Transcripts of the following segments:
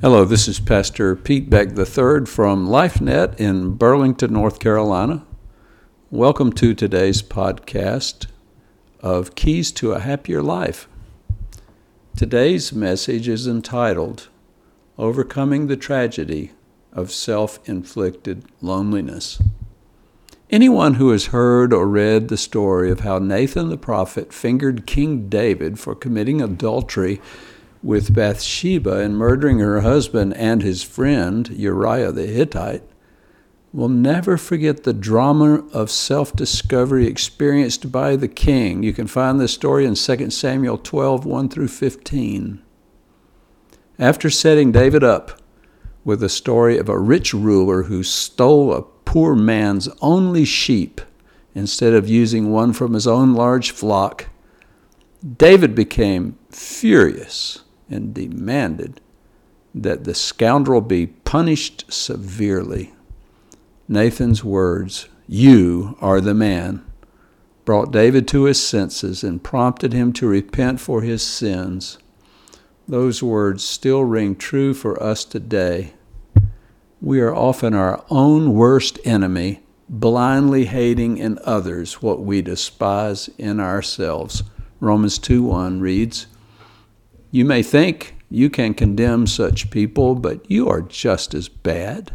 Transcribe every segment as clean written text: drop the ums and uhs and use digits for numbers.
Hello, this is Pastor Pete Beck III from LifeNet in Burlington, North Carolina. Welcome to today's podcast of Keys to a Happier Life. Today's message is entitled, Overcoming the Tragedy of Self-Inflicted Loneliness. Anyone who has heard or read the story of how Nathan the prophet fingered King David for committing adultery with Bathsheba and murdering her husband and his friend Uriah the Hittite will never forget the drama of self-discovery experienced by the king. You can find this story in 2 Samuel 12, 1 through 15. After setting David up with a story of a rich ruler who stole a poor man's only sheep instead of using one from his own large flock, David became furious and demanded that the scoundrel be punished severely. Nathan's words, "You are the man," brought David to his senses and prompted him to repent for his sins. Those words still ring true for us today. We are often our own worst enemy, blindly hating in others what we despise in ourselves. Romans 2:1 reads, "You may think you can condemn such people, but you are just as bad.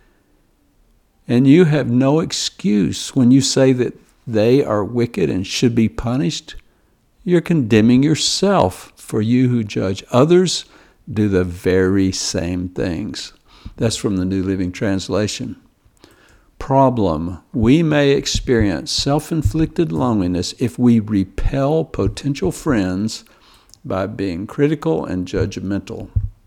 And you have no excuse when you say that they are wicked and should be punished. You're condemning yourself, for you who judge others do the very same things." That's from the New Living Translation. Problem: we may experience self-inflicted loneliness if we repel potential friends by being critical and judgmental.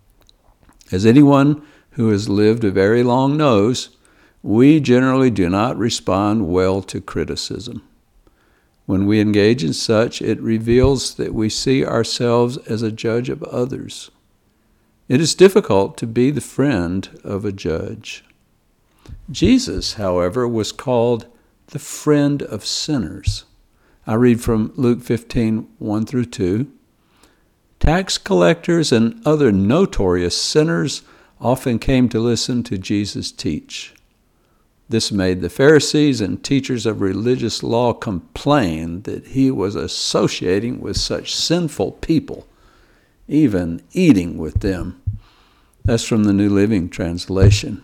As anyone who has lived a very long knows, we generally do not respond well to criticism. When we engage in such, it reveals that we see ourselves as a judge of others. It is difficult to be the friend of a judge. Jesus, however, was called the friend of sinners. I read from Luke 15, 1 through 2. Tax collectors and other notorious sinners often came to listen to Jesus teach. This made the Pharisees and teachers of religious law complain that he was associating with such sinful people, even eating with them. That's from the New Living Translation.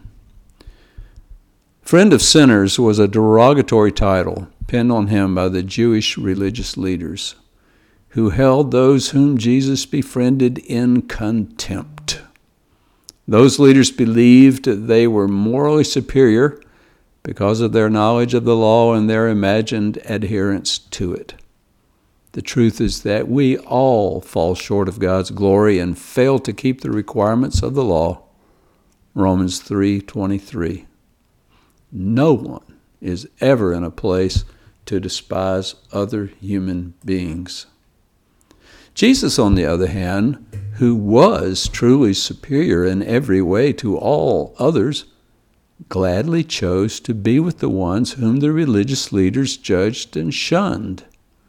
Friend of sinners was a derogatory title pinned on him by the Jewish religious leaders, who held those whom Jesus befriended in contempt. Those leaders believed they were morally superior because of their knowledge of the law and their imagined adherence to it. The truth is that we all fall short of God's glory and fail to keep the requirements of the law. Romans 3:23. No one is ever in a place to despise other human beings. Jesus, on the other hand, who was truly superior in every way to all others, gladly chose to be with the ones whom the religious leaders judged and shunned.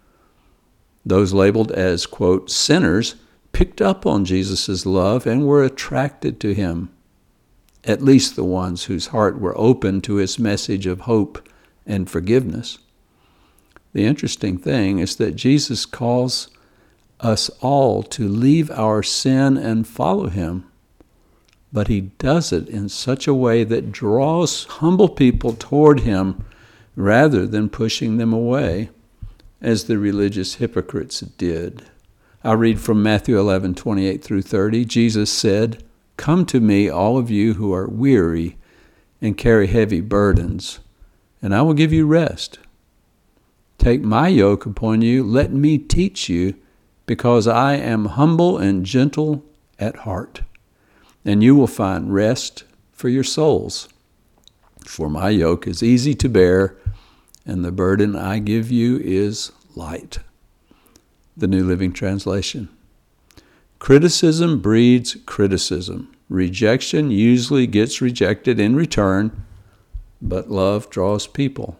Those labeled as, quote, sinners picked up on Jesus' love and were attracted to him, at least the ones whose heart were open to his message of hope and forgiveness. The interesting thing is that Jesus calls us all to leave our sin and follow him, but he does it in such a way that draws humble people toward him rather than pushing them away, as the religious hypocrites did. I read from Matthew 11, 28 through 30. Jesus said, "Come to me, all of you who are weary and carry heavy burdens, and I will give you rest. Take my yoke upon you, let me teach you, because I am humble and gentle at heart, and you will find rest for your souls. For my yoke is easy to bear, and the burden I give you is light." The New Living Translation. Criticism breeds criticism. Rejection usually gets rejected in return, but love draws people.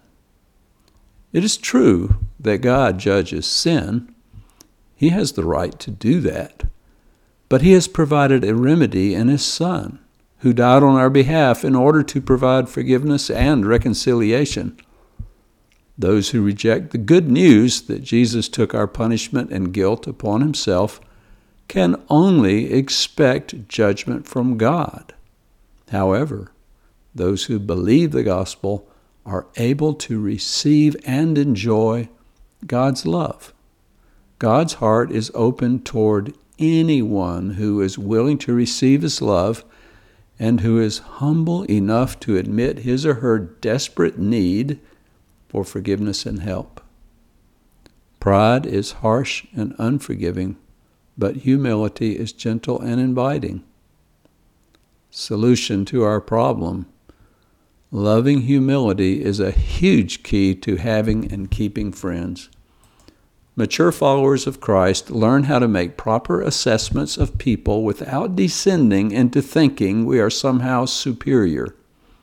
It is true that God judges sin. He has the right to do that. But he has provided a remedy in his Son, who died on our behalf in order to provide forgiveness and reconciliation. Those who reject the good news that Jesus took our punishment and guilt upon himself can only expect judgment from God. However, those who believe the gospel are able to receive and enjoy God's love. God's heart is open toward anyone who is willing to receive his love and who is humble enough to admit his or her desperate need for forgiveness and help. Pride is harsh and unforgiving, but humility is gentle and inviting. Solution to our problem: loving humility is a huge key to having and keeping friends. Mature followers of Christ learn how to make proper assessments of people without descending into thinking we are somehow superior.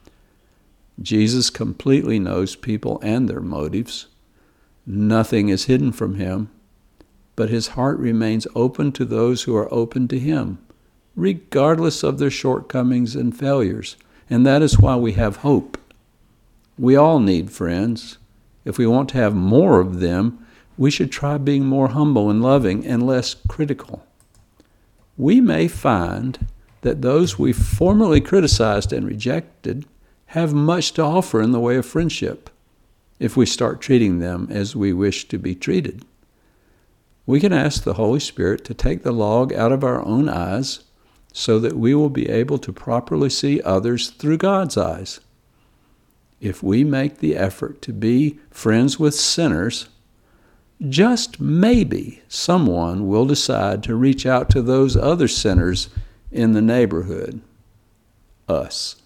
Jesus completely knows people and their motives. Nothing is hidden from him, but his heart remains open to those who are open to him, regardless of their shortcomings and failures. And that is why we have hope. We all need friends. If we want to have more of them, we should try being more humble and loving and less critical. We may find that those we formerly criticized and rejected have much to offer in the way of friendship if we start treating them as we wish to be treated. We can ask the Holy Spirit to take the log out of our own eyes so that we will be able to properly see others through God's eyes. If we make the effort to be friends with sinners, just maybe someone will decide to reach out to those other sinners in the neighborhood, us.